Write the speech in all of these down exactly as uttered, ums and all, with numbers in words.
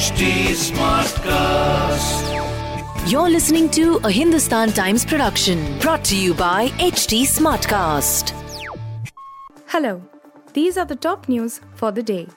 H T Smartcast. You're listening to a Hindustan Times production brought to you by H T Smartcast. Hello, these are the top news for the day.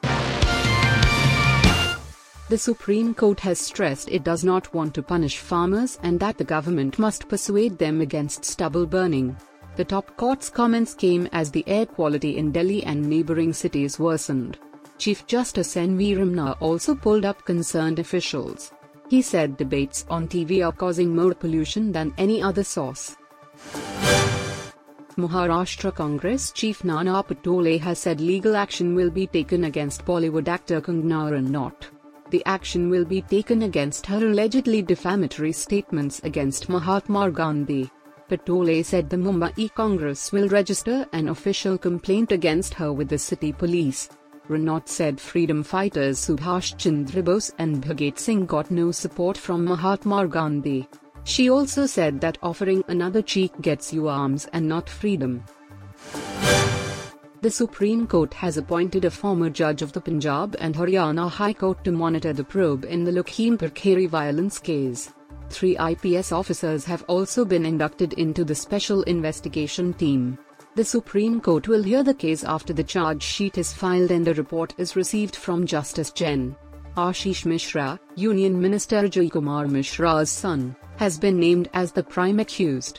The Supreme Court has stressed it does not want to punish farmers and that the government must persuade them against stubble burning. The top court's comments came as the air quality in Delhi and neighbouring cities worsened. Chief Justice N V Ramana also pulled up concerned officials. He said debates on T V are causing more pollution than any other source. Maharashtra Congress chief Nana Patole has said legal action will be taken against Bollywood actor Kangana Ranaut. The action will be taken against her allegedly defamatory statements against Mahatma Gandhi. Patole said the Mumbai Congress will register an official complaint against her with the city police. Ranaut said freedom fighters Subhash Chandra Bose and Bhagat Singh got no support from Mahatma Gandhi. She also said that offering another cheek gets you arms and not freedom. The Supreme Court has appointed a former judge of the Punjab and Haryana High Court to monitor the probe in the Lakhimpur Kheri violence case. Three I P S officers have also been inducted into the Special Investigation Team. The Supreme Court will hear the case after the charge sheet is filed and a report is received from Justice Gen. Ashish Mishra, Union Minister Ajay Kumar Mishra's son, has been named as the prime accused.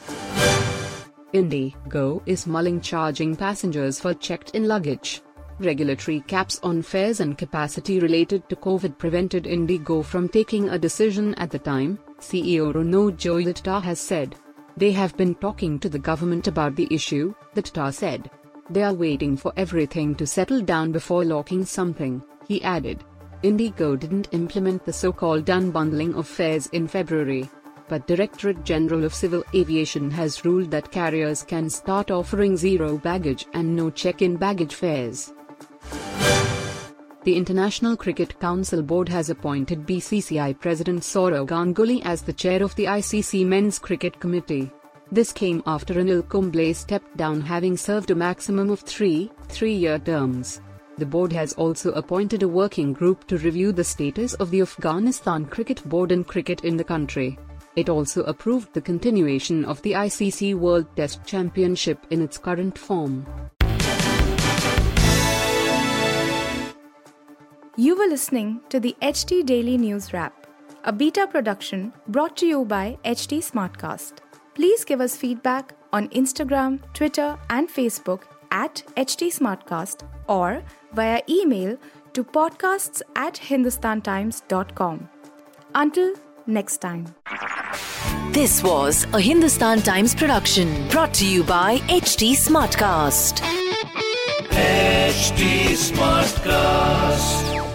IndiGo is mulling charging passengers for checked-in luggage. Regulatory caps on fares and capacity related to COVID prevented IndiGo from taking a decision at the time, C E O Ronojoy Dutta has said. They have been talking to the government about the issue, Dutta said. They are waiting for everything to settle down before locking something, he added. IndiGo didn't implement the so-called unbundling of fares in February. But Directorate General of Civil Aviation has ruled that carriers can start offering zero baggage and no check-in baggage fares. The International Cricket Council Board has appointed B C C I President Sourav Ganguly as the chair of the I C C Men's Cricket Committee. This came after Anil Kumble stepped down, having served a maximum of three, three-year terms. The board has also appointed a working group to review the status of the Afghanistan Cricket Board and cricket in the country. It also approved the continuation of the I C C World Test Championship in its current form. You were listening to the H T Daily News Wrap, a beta production brought to you by H T Smartcast. Please give us feedback on Instagram, Twitter and Facebook at H T Smartcast or via email to podcasts at hindustantimes dot com. Until next time. This was a Hindustan Times production brought to you by H T Smartcast. H T Smartcast.